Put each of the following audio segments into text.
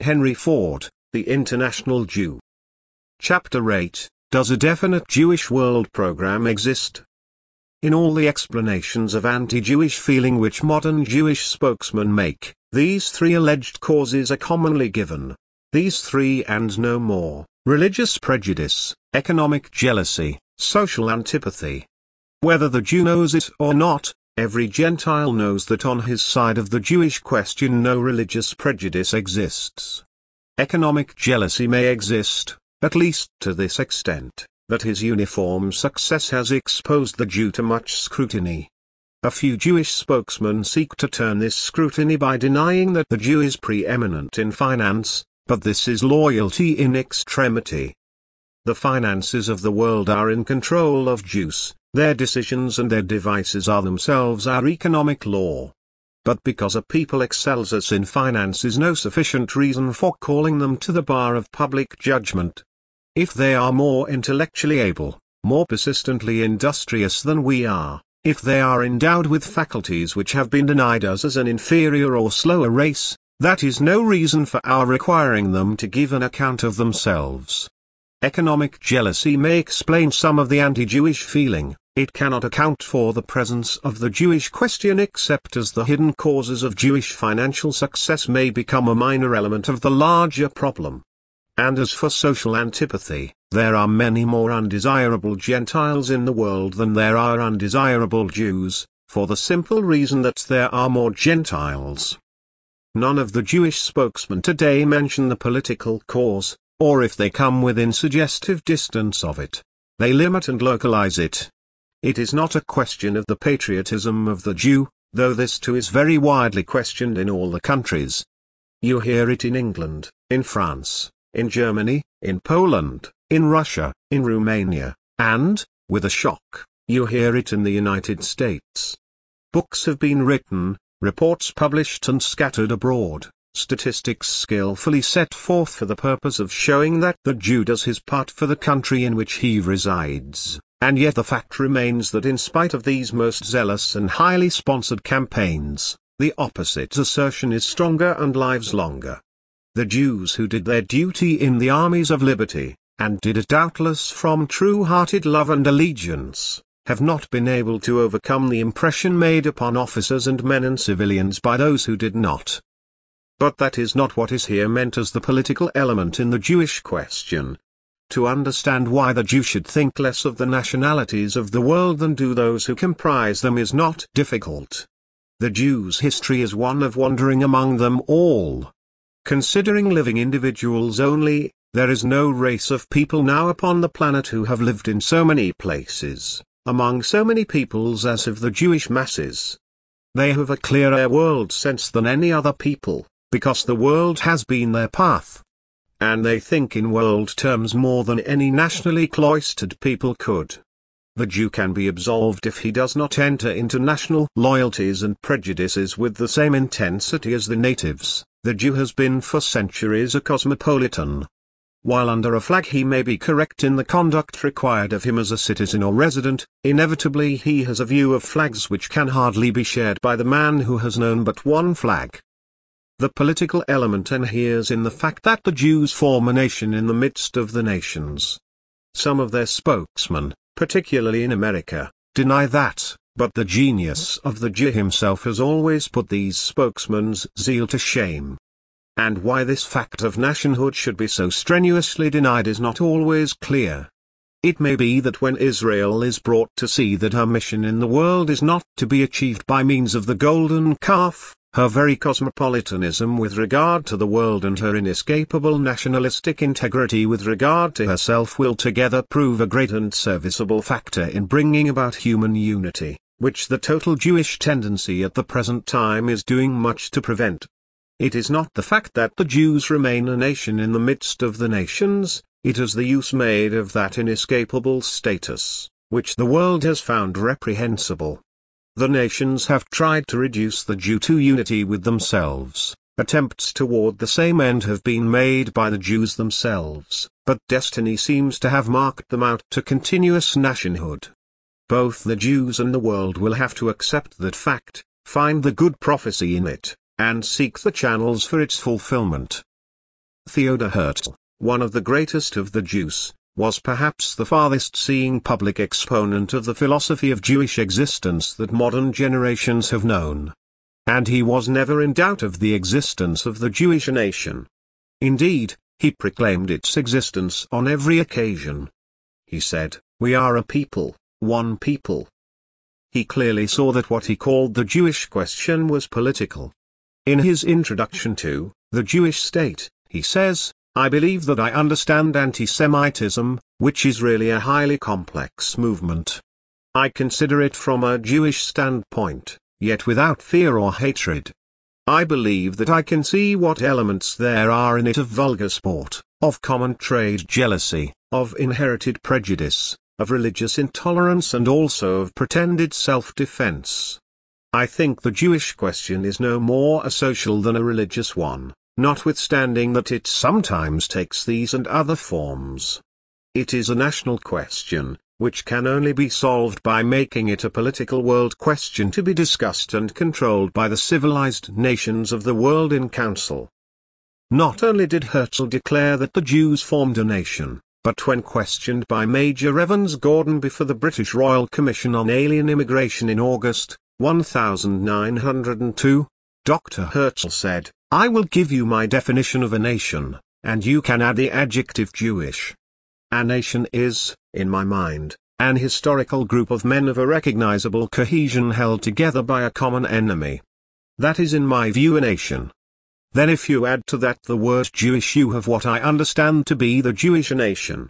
Henry Ford, The International Jew. Chapter 8, Does a definite Jewish world program exist? In all the explanations of anti-Jewish feeling which modern Jewish spokesmen make, these three alleged causes are commonly given. These three and no more: religious prejudice, economic jealousy, social antipathy. Whether the Jew knows it or not, every Gentile knows that on his side of the Jewish question no religious prejudice exists. Economic jealousy may exist, at least to this extent, that his uniform success has exposed the Jew to much scrutiny. A few Jewish spokesmen seek to turn this scrutiny by denying that the Jew is preeminent in finance, but this is loyalty in extremity. The finances of the world are in control of Jews, their decisions and their devices are themselves our economic law. But because a people excels us in finance is no sufficient reason for calling them to the bar of public judgment. If they are more intellectually able, more persistently industrious than we are, if they are endowed with faculties which have been denied us as an inferior or slower race, that is no reason for our requiring them to give an account of themselves. Economic jealousy may explain some of the anti-Jewish feeling. It cannot account for the presence of the Jewish question except as the hidden causes of Jewish financial success may become a minor element of the larger problem. And as for social antipathy, there are many more undesirable Gentiles in the world than there are undesirable Jews, for the simple reason that there are more Gentiles. None of the Jewish spokesmen today mention the political cause, or if they come within suggestive distance of it, they limit and localize it. It is not a question of the patriotism of the Jew, though this too is very widely questioned in all the countries. You hear it in England, in France, in Germany, in Poland, in Russia, in Romania, and, with a shock, you hear it in the United States. Books have been written, reports published and scattered abroad, statistics skillfully set forth for the purpose of showing that the Jew does his part for the country in which he resides. And yet the fact remains that in spite of these most zealous and highly sponsored campaigns, the opposite assertion is stronger and lives longer. The Jews who did their duty in the armies of liberty, and did it doubtless from true-hearted love and allegiance, have not been able to overcome the impression made upon officers and men and civilians by those who did not. But that is not what is here meant as the political element in the Jewish question. To understand why the Jew should think less of the nationalities of the world than do those who comprise them is not difficult. The Jew's history is one of wandering among them all. Considering living individuals only, there is no race of people now upon the planet who have lived in so many places, among so many peoples as have the Jewish masses. They have a clearer world sense than any other people, because the world has been their path. And they think in world terms more than any nationally cloistered people could. The Jew can be absolved if he does not enter into national loyalties and prejudices with the same intensity as the natives. The Jew has been for centuries a cosmopolitan. While under a flag he may be correct in the conduct required of him as a citizen or resident, inevitably he has a view of flags which can hardly be shared by the man who has known but one flag. The political element inheres in the fact that the Jews form a nation in the midst of the nations. Some of their spokesmen, particularly in America, deny that, but the genius of the Jew himself has always put these spokesmen's zeal to shame. And why this fact of nationhood should be so strenuously denied is not always clear. It may be that when Israel is brought to see that her mission in the world is not to be achieved by means of the golden calf, her very cosmopolitanism with regard to the world and her inescapable nationalistic integrity with regard to herself will together prove a great and serviceable factor in bringing about human unity, which the total Jewish tendency at the present time is doing much to prevent. It is not the fact that the Jews remain a nation in the midst of the nations, it is the use made of that inescapable status, which the world has found reprehensible. The nations have tried to reduce the Jew to unity with themselves. Attempts toward the same end have been made by the Jews themselves, but destiny seems to have marked them out to continuous nationhood. Both the Jews and the world will have to accept that fact, find the good prophecy in it, and seek the channels for its fulfillment. Theodor Herzl, one of the greatest of the Jews, was perhaps the farthest-seeing public exponent of the philosophy of Jewish existence that modern generations have known. And he was never in doubt of the existence of the Jewish nation. Indeed, he proclaimed its existence on every occasion. He said, "We are a people, one people." He clearly saw that what he called the Jewish question was political. In his introduction to The Jewish State, he says, "I believe that I understand anti-Semitism, which is really a highly complex movement. I consider it from a Jewish standpoint, yet without fear or hatred. I believe that I can see what elements there are in it of vulgar sport, of common trade jealousy, of inherited prejudice, of religious intolerance and also of pretended self-defense. I think the Jewish question is no more a social than a religious one, notwithstanding that it sometimes takes these and other forms. It is a national question, which can only be solved by making it a political world question to be discussed and controlled by the civilized nations of the world in council." Not only did Herzl declare that the Jews formed a nation, but when questioned by Major Evans Gordon before the British Royal Commission on Alien Immigration in August 1902, Dr. Herzl said, "I will give you my definition of a nation, and you can add the adjective Jewish. A nation is, in my mind, an historical group of men of a recognizable cohesion held together by a common enemy. That is in my view a nation. Then if you add to that the word Jewish, you have what I understand to be the Jewish nation."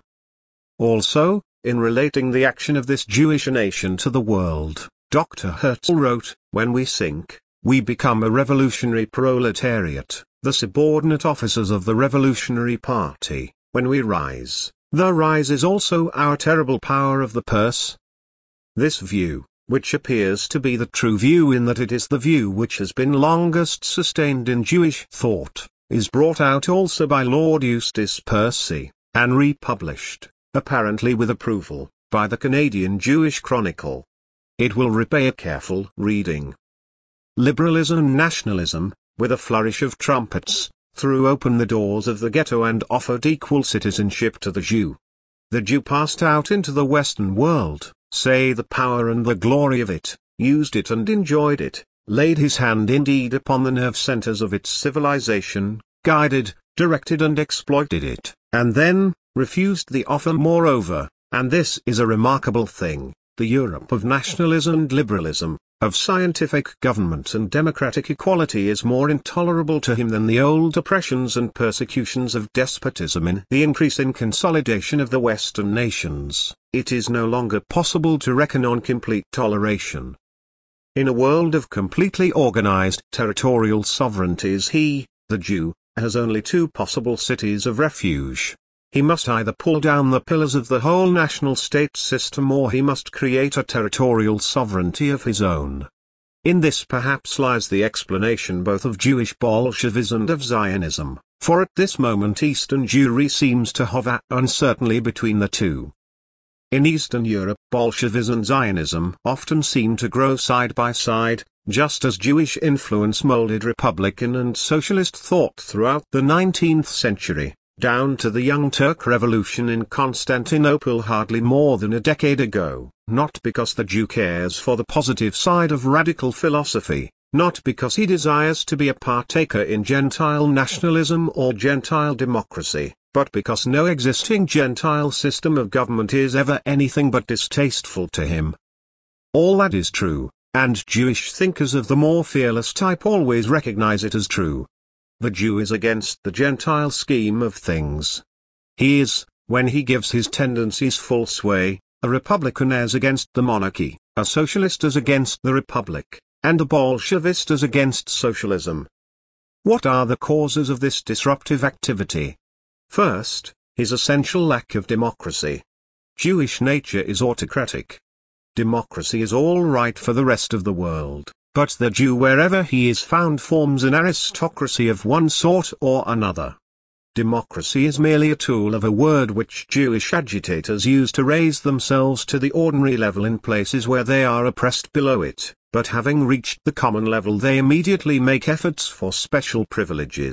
Also, in relating the action of this Jewish nation to the world, Dr. Herzl wrote, "When we sink, we become a revolutionary proletariat, the subordinate officers of the Revolutionary Party. When we rise, the rise is also our terrible power of the purse." This view, which appears to be the true view in that it is the view which has been longest sustained in Jewish thought, is brought out also by Lord Eustace Percy, and republished, apparently with approval, by the Canadian Jewish Chronicle. It will repay a careful reading. Liberalism and nationalism, with a flourish of trumpets, threw open the doors of the ghetto and offered equal citizenship to the Jew. The Jew passed out into the Western world, say the power and the glory of it, used it and enjoyed it, laid his hand indeed upon the nerve centers of its civilization, guided, directed and exploited it, and then, refused the offer moreover, and this is a remarkable thing, the Europe of nationalism and liberalism, of scientific government and democratic equality is more intolerable to him than the old oppressions and persecutions of despotism. In the increasing consolidation of the Western nations, it is no longer possible to reckon on complete toleration. In a world of completely organized territorial sovereignties he, the Jew, has only two possible cities of refuge. He must either pull down the pillars of the whole national state system or he must create a territorial sovereignty of his own. In this perhaps lies the explanation both of Jewish Bolshevism and of Zionism, for at this moment Eastern Jewry seems to hover uncertainly between the two. In Eastern Europe Bolshevism and Zionism often seem to grow side by side, just as Jewish influence molded Republican and socialist thought throughout the 19th century. Down to the Young Turk Revolution in Constantinople hardly more than a decade ago, not because the Jew cares for the positive side of radical philosophy, not because he desires to be a partaker in Gentile nationalism or Gentile democracy, but because no existing Gentile system of government is ever anything but distasteful to him. All that is true, and Jewish thinkers of the more fearless type always recognize it as true. The Jew is against the Gentile scheme of things. He is, when he gives his tendencies full sway, a Republican as against the monarchy, a socialist as against the Republic, and a Bolshevist as against socialism. What are the causes of this disruptive activity? First, his essential lack of democracy. Jewish nature is autocratic. Democracy is all right for the rest of the world. But the Jew wherever he is found forms an aristocracy of one sort or another. Democracy is merely a tool of a word which Jewish agitators use to raise themselves to the ordinary level in places where they are oppressed below it, but having reached the common level they immediately make efforts for special privileges,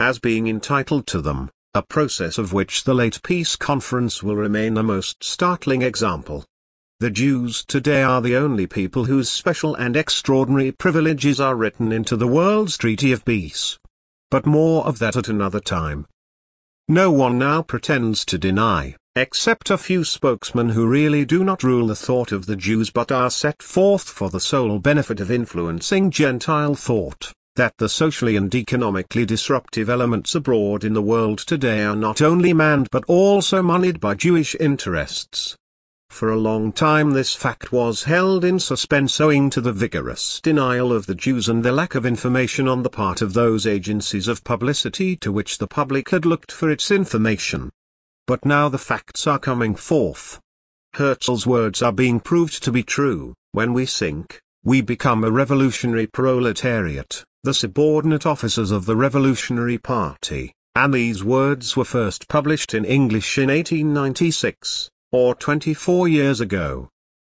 as being entitled to them, a process of which the late peace conference will remain a most startling example. The Jews today are the only people whose special and extraordinary privileges are written into the world's treaty of peace. But more of that at another time. No one now pretends to deny, except a few spokesmen who really do not rule the thought of the Jews but are set forth for the sole benefit of influencing Gentile thought, that the socially and economically disruptive elements abroad in the world today are not only manned but also moneyed by Jewish interests. For a long time this fact was held in suspense owing to the vigorous denial of the Jews and the lack of information on the part of those agencies of publicity to which the public had looked for its information. But now the facts are coming forth. Herzl's words are being proved to be true: when we sink, we become a revolutionary proletariat, the subordinate officers of the Revolutionary Party, and these words were first published in English in 1896. Or 24 years ago.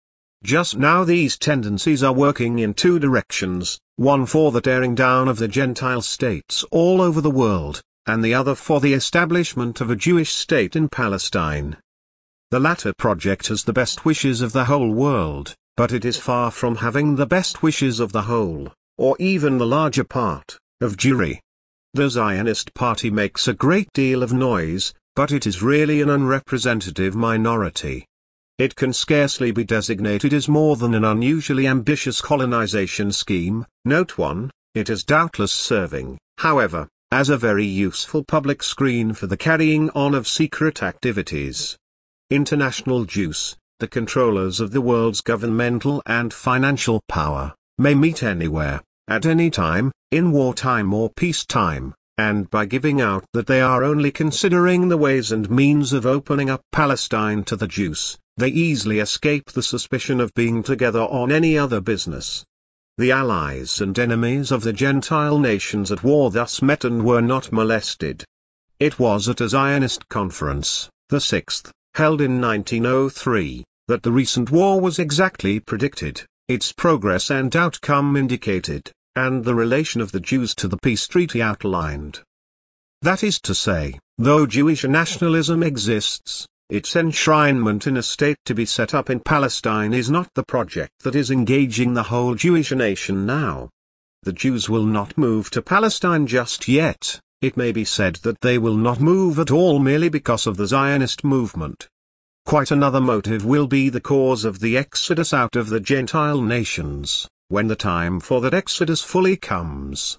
Just now these tendencies are working in two directions, one for the tearing down of the Gentile states all over the world, and the other for the establishment of a Jewish state in Palestine. The latter project has the best wishes of the whole world, but it is far from having the best wishes of the whole, or even the larger part, of Jewry. The Zionist party makes a great deal of noise, but it is really an unrepresentative minority. It can scarcely be designated as more than an unusually ambitious colonization scheme. Note 1, it is doubtless serving, however, as a very useful public screen for the carrying on of secret activities. International Jews, the controllers of the world's governmental and financial power, may meet anywhere, at any time, in wartime or peacetime. And by giving out that they are only considering the ways and means of opening up Palestine to the Jews, they easily escape the suspicion of being together on any other business. The allies and enemies of the Gentile nations at war thus met and were not molested. It was at a Zionist conference, the sixth, held in 1903, that the recent war was exactly predicted, its progress and outcome indicated, and the relation of the Jews to the peace treaty outlined. That is to say, though Jewish nationalism exists, its enshrinement in a state to be set up in Palestine is not the project that is engaging the whole Jewish nation now. The Jews will not move to Palestine just yet. It may be said that they will not move at all merely because of the Zionist movement. Quite another motive will be the cause of the exodus out of the Gentile nations, when the time for that exodus fully comes.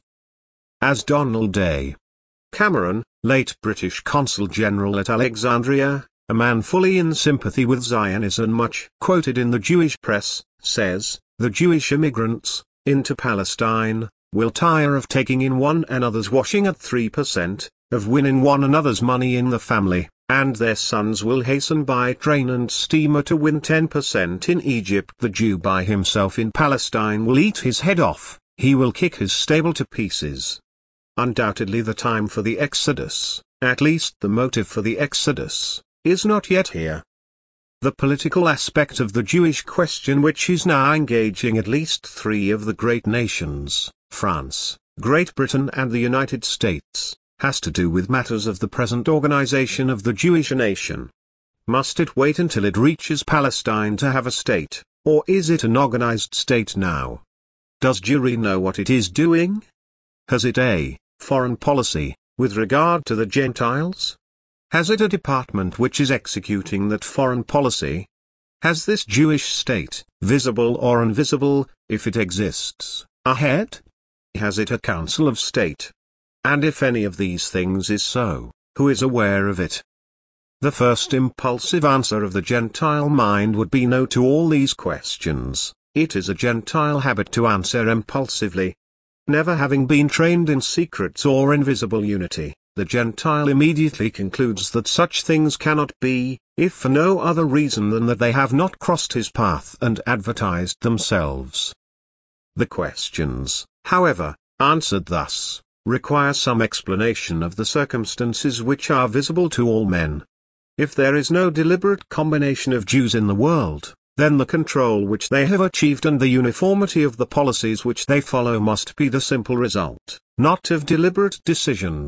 As Donald A. Cameron, late British Consul General at Alexandria, a man fully in sympathy with Zionism and much quoted in the Jewish press, says, the Jewish immigrants, into Palestine, will tire of taking in one another's washing at 3%, of winning one another's money in the family, and their sons will hasten by train and steamer to win 10% in Egypt. The Jew by himself in Palestine will eat his head off, he will kick his stable to pieces. Undoubtedly the time for the exodus, at least the motive for the exodus, is not yet here. The political aspect of the Jewish question, which is now engaging at least three of the great nations, France, Great Britain and the United States, has to do with matters of the present organization of the Jewish nation. Must it wait until it reaches Palestine to have a state, or is it an organized state now? Does Jewry know what it is doing? Has it a foreign policy, with regard to the Gentiles? Has it a department which is executing that foreign policy? Has this Jewish state, visible or invisible, if it exists, a head? Has it a council of state? And if any of these things is so, who is aware of it? The first impulsive answer of the Gentile mind would be no to all these questions. It is a Gentile habit to answer impulsively. Never having been trained in secrets or invisible unity, the Gentile immediately concludes that such things cannot be, if for no other reason than that they have not crossed his path and advertised themselves. The questions, however, answered thus, require some explanation of the circumstances which are visible to all men. If there is no deliberate combination of Jews in the world, then the control which they have achieved and the uniformity of the policies which they follow must be the simple result, not of deliberate decisions,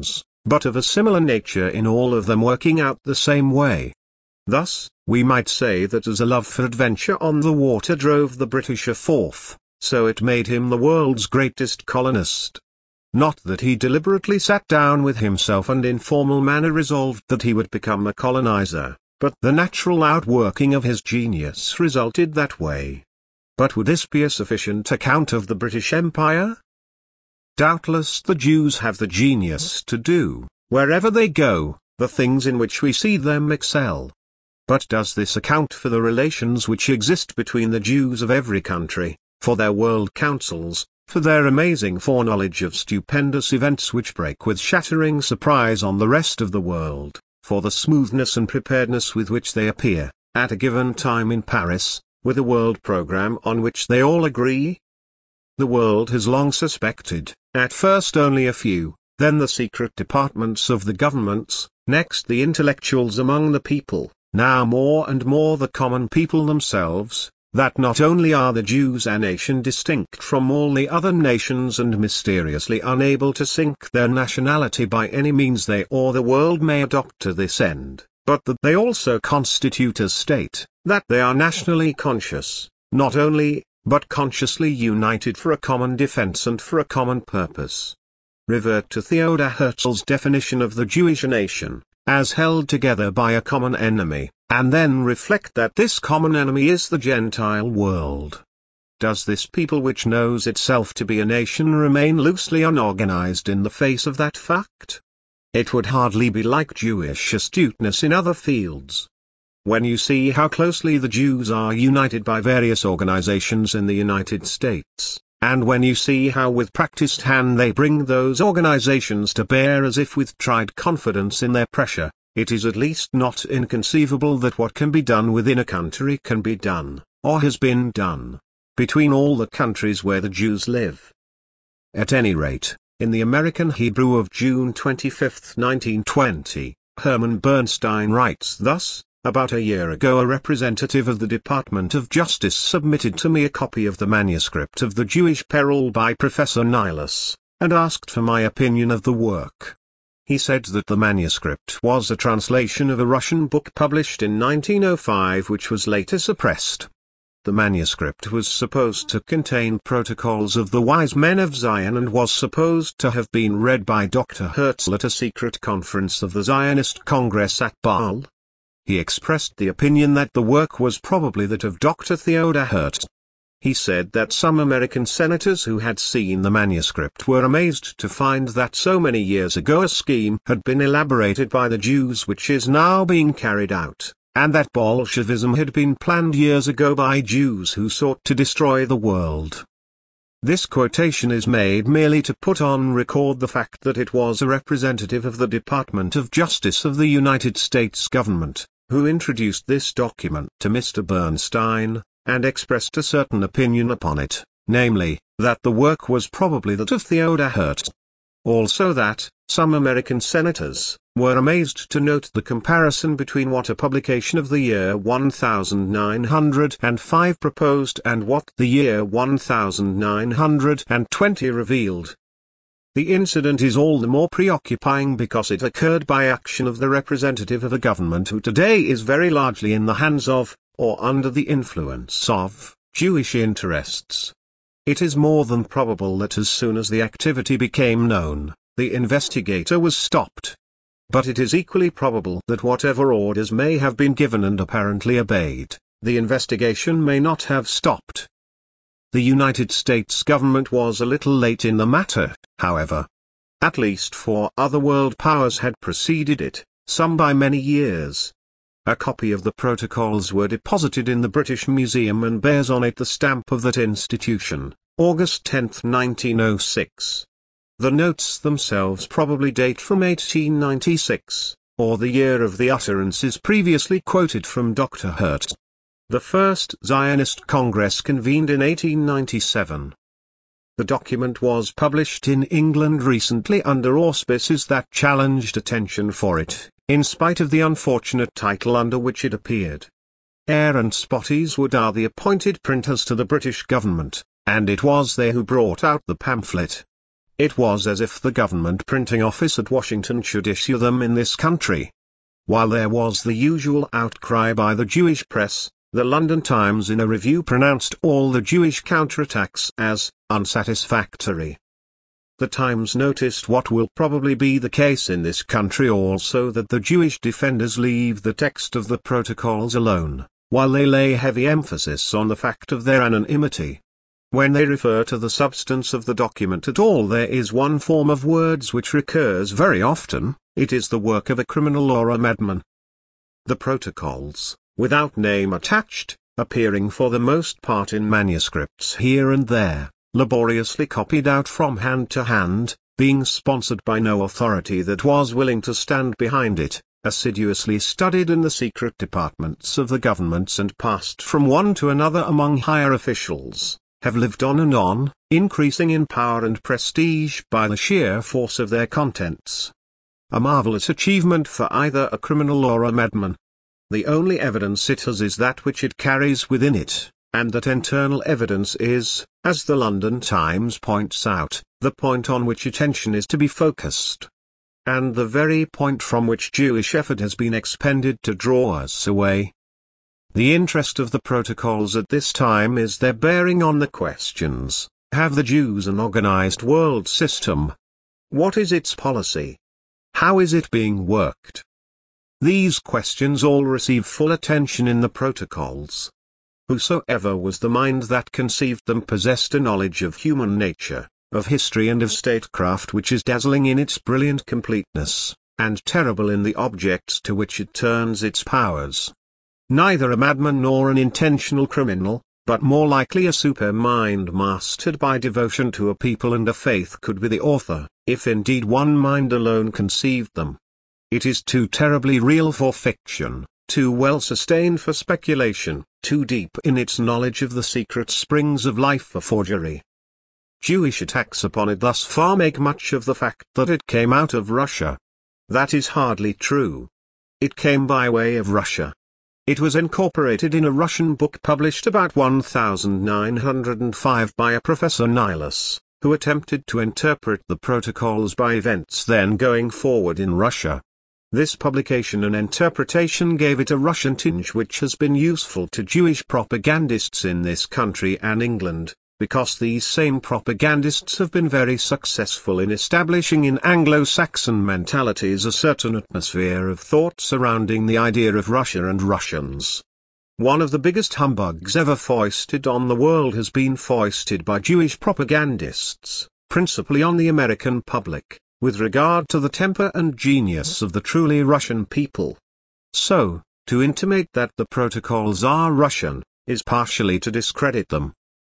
but of a similar nature in all of them, working out the same way. Thus, we might say that as a love for adventure on the water drove the Britisher forth, so it made him the world's greatest colonist. Not that he deliberately sat down with himself and in formal manner resolved that he would become a colonizer, but the natural outworking of his genius resulted that way. But would this be a sufficient account of the British Empire? Doubtless the Jews have the genius to do, wherever they go, the things in which we see them excel. But does this account for the relations which exist between the Jews of every country, for their world councils, for their amazing foreknowledge of stupendous events which break with shattering surprise on the rest of the world, for the smoothness and preparedness with which they appear, at a given time in Paris, with a world program on which they all agree? The world has long suspected, at first only a few, then the secret departments of the governments, next the intellectuals among the people, now more and more the common people themselves, that not only are the Jews a nation distinct from all the other nations and mysteriously unable to sink their nationality by any means they or the world may adopt to this end, but that they also constitute a state, that they are nationally conscious, not only, but consciously united for a common defense and for a common purpose. Revert to Theodor Herzl's definition of the Jewish nation, as held together by a common enemy, and then reflect that this common enemy is the Gentile world. Does this people which knows itself to be a nation remain loosely unorganized in the face of that fact? It would hardly be like Jewish astuteness in other fields. When you see how closely the Jews are united by various organizations in the United States, and when you see how with practiced hand they bring those organizations to bear as if with tried confidence in their pressure, it is at least not inconceivable that what can be done within a country can be done, or has been done, between all the countries where the Jews live. At any rate, in the American Hebrew of June 25, 1920, Herman Bernstein writes thus: "About a year ago a representative of the Department of Justice submitted to me a copy of the manuscript of the Jewish Peril by Professor Nilus, and asked for my opinion of the work. He said that the manuscript was a translation of a Russian book published in 1905 which was later suppressed. The manuscript was supposed to contain protocols of the wise men of Zion and was supposed to have been read by Dr. Herzl at a secret conference of the Zionist Congress at Baal. He expressed the opinion that the work was probably that of Dr. Theodor Herzl. He said that some American senators who had seen the manuscript were amazed to find that so many years ago a scheme had been elaborated by the Jews which is now being carried out, and that Bolshevism had been planned years ago by Jews who sought to destroy the world." This quotation is made merely to put on record the fact that it was a representative of the Department of Justice of the United States government, who introduced this document to Mr. Bernstein, and expressed a certain opinion upon it, namely, that the work was probably that of Theodor Herzl. Also that, some American senators, were amazed to note the comparison between what a publication of the year 1905 proposed and what the year 1920 revealed. The incident is all the more preoccupying because it occurred by action of the representative of a government who today is very largely in the hands of, or under the influence of, Jewish interests. It is more than probable that as soon as the activity became known, the investigator was stopped. But it is equally probable that whatever orders may have been given and apparently obeyed, the investigation may not have stopped. The United States government was a little late in the matter, however. At least 4 other world powers had preceded it, some by many years. A copy of the protocols were deposited in the British Museum and bears on it the stamp of that institution, August 10, 1906. The notes themselves probably date from 1896, or the year of the utterances previously quoted from Dr. Herzl. The first Zionist Congress convened in 1897. The document was published in England recently under auspices that challenged attention for it, in spite of the unfortunate title under which it appeared. Eyre and Spottiswoode are the appointed printers to the British government, and it was they who brought out the pamphlet. It was as if the government printing office at Washington should issue them in this country. While there was the usual outcry by the Jewish press, the London Times in a review pronounced all the Jewish counterattacks as unsatisfactory. The Times noticed what will probably be the case in this country also, that the Jewish defenders leave the text of the protocols alone, while they lay heavy emphasis on the fact of their anonymity. When they refer to the substance of the document at all, there is one form of words which recurs very often: it is the work of a criminal or a madman. The protocols, without name attached, appearing for the most part in manuscripts here and there, laboriously copied out from hand to hand, being sponsored by no authority that was willing to stand behind it, assiduously studied in the secret departments of the governments and passed from one to another among higher officials, have lived on, increasing in power and prestige by the sheer force of their contents. A marvelous achievement for either a criminal or a madman. The only evidence it has is that which it carries within it, and that internal evidence is, as the London Times points out, the point on which attention is to be focused. And the very point from which Jewish effort has been expended to draw us away. The interest of the protocols at this time is their bearing on the questions: have the Jews an organized world system? What is its policy? How is it being worked? These questions all receive full attention in the protocols. Whosoever was the mind that conceived them possessed a knowledge of human nature, of history and of statecraft which is dazzling in its brilliant completeness, and terrible in the objects to which it turns its powers. Neither a madman nor an intentional criminal, but more likely a super-mind mastered by devotion to a people and a faith, could be the author, if indeed one mind alone conceived them. It is too terribly real for fiction, too well sustained for speculation, too deep in its knowledge of the secret springs of life for forgery. Jewish attacks upon it thus far make much of the fact that it came out of Russia. That is hardly true. It came by way of Russia. It was incorporated in a Russian book published about 1905 by a Professor Nilus, who attempted to interpret the protocols by events then going forward in Russia. This publication and interpretation gave it a Russian tinge which has been useful to Jewish propagandists in this country and England, because these same propagandists have been very successful in establishing in Anglo-Saxon mentalities a certain atmosphere of thought surrounding the idea of Russia and Russians. One of the biggest humbugs ever foisted on the world has been foisted by Jewish propagandists, principally on the American public, with regard to the temper and genius of the truly Russian people. So, to intimate that the protocols are Russian, is partially to discredit them.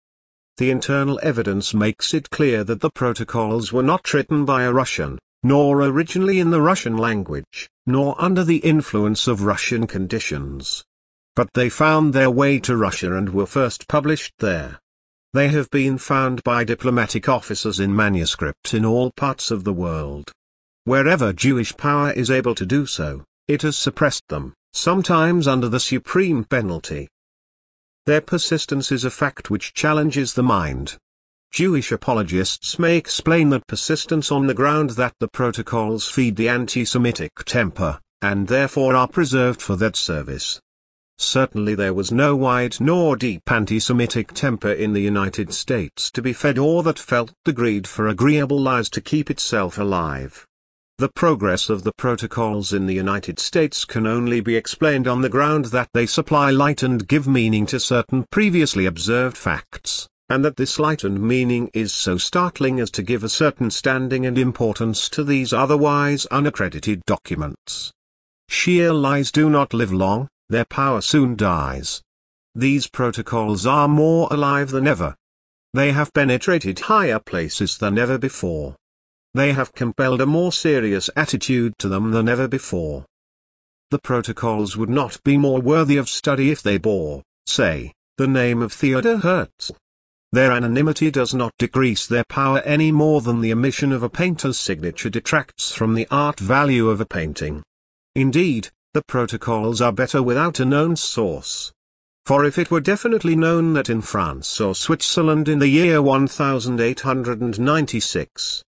The internal evidence makes it clear that the protocols were not written by a Russian, nor originally in the Russian language, nor under the influence of Russian conditions. But they found their way to Russia and were first published there. They have been found by diplomatic officers in manuscript in all parts of the world. Wherever Jewish power is able to do so, it has suppressed them, sometimes under the supreme penalty. Their persistence is a fact which challenges the mind. Jewish apologists may explain that persistence on the ground that the protocols feed the anti-Semitic temper, and therefore are preserved for that service. Certainly there was no wide nor deep anti-Semitic temper in the United States to be fed, or that felt the greed for agreeable lies to keep itself alive. The progress of the protocols in the United States can only be explained on the ground that they supply light and give meaning to certain previously observed facts, and that this light and meaning is so startling as to give a certain standing and importance to these otherwise unaccredited documents. Sheer lies do not live long, their power soon dies. These protocols are more alive than ever. They have penetrated higher places than ever before. They have compelled a more serious attitude to them than ever before. The protocols would not be more worthy of study if they bore, say, the name of Theodor Herzl. Their anonymity does not decrease their power any more than the omission of a painter's signature detracts from the art value of a painting. Indeed, the protocols are better without a known source. For if it were definitely known that in France or Switzerland in the year 1896,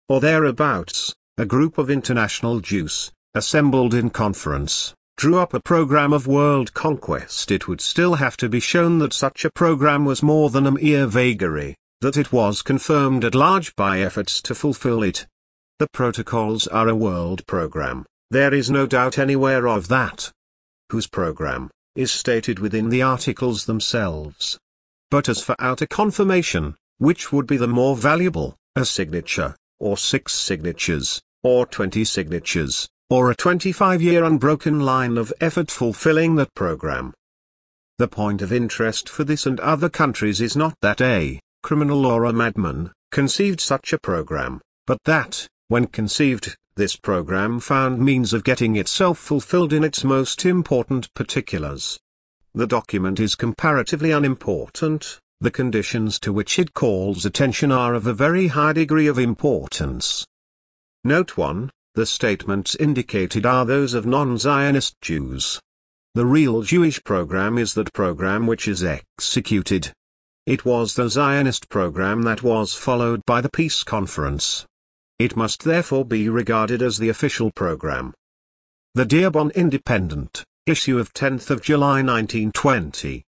or thereabouts, a group of international Jews, assembled in conference, drew up a program of world conquest, it would still have to be shown that such a program was more than a mere vagary, that it was confirmed at large by efforts to fulfill it. The protocols are a world program, there is no doubt anywhere of that. Whose program is stated within the articles themselves. But as for outer confirmation, which would be the more valuable, a signature, or 6 signatures, or 20 signatures, or a 25-year unbroken line of effort fulfilling that program? The point of interest for this and other countries is not that a criminal or a madman conceived such a program, but that, when conceived, this program found means of getting itself fulfilled in its most important particulars. The document is comparatively unimportant, the conditions to which it calls attention are of a very high degree of importance. Note 1, the statements indicated are those of non-Zionist Jews. The real Jewish program is that program which is executed. It was the Zionist program that was followed by the peace conference. It must therefore be regarded as the official program. The Dearborn Independent, issue of 10th of July 1920.